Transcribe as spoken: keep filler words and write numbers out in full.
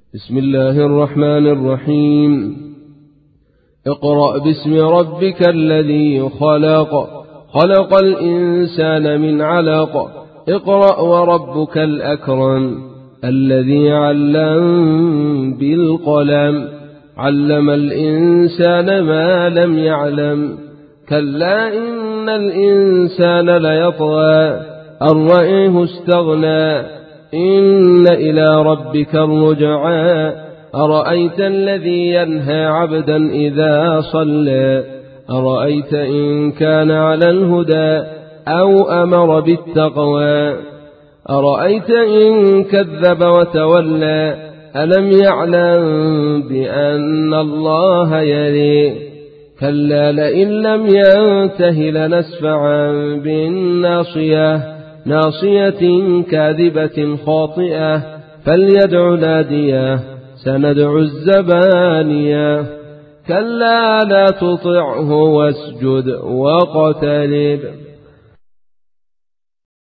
بسم الله الرحمن الرحيم. اقرأ باسم ربك الذي خلق خلق الإنسان من علق اقرأ وربك الأكرم الذي علم بالقلم علم الإنسان ما لم يعلم كلا إن الإنسان ليطغى أن رآه استغنى إن إلى ربك الرجعى أرأيت الذي ينهى عبدا إذا صلى أرأيت إن كان على الهدى أو أمر بالتقوى أرأيت إن كذب وتولى ألم يعلم بأن الله يري كلا لئن لم ينته لنسفعا بالناصية ناصية كاذبة خاطئة فليدع ناديه سندع الزبانية كلا لا تطعه واسجد واقترب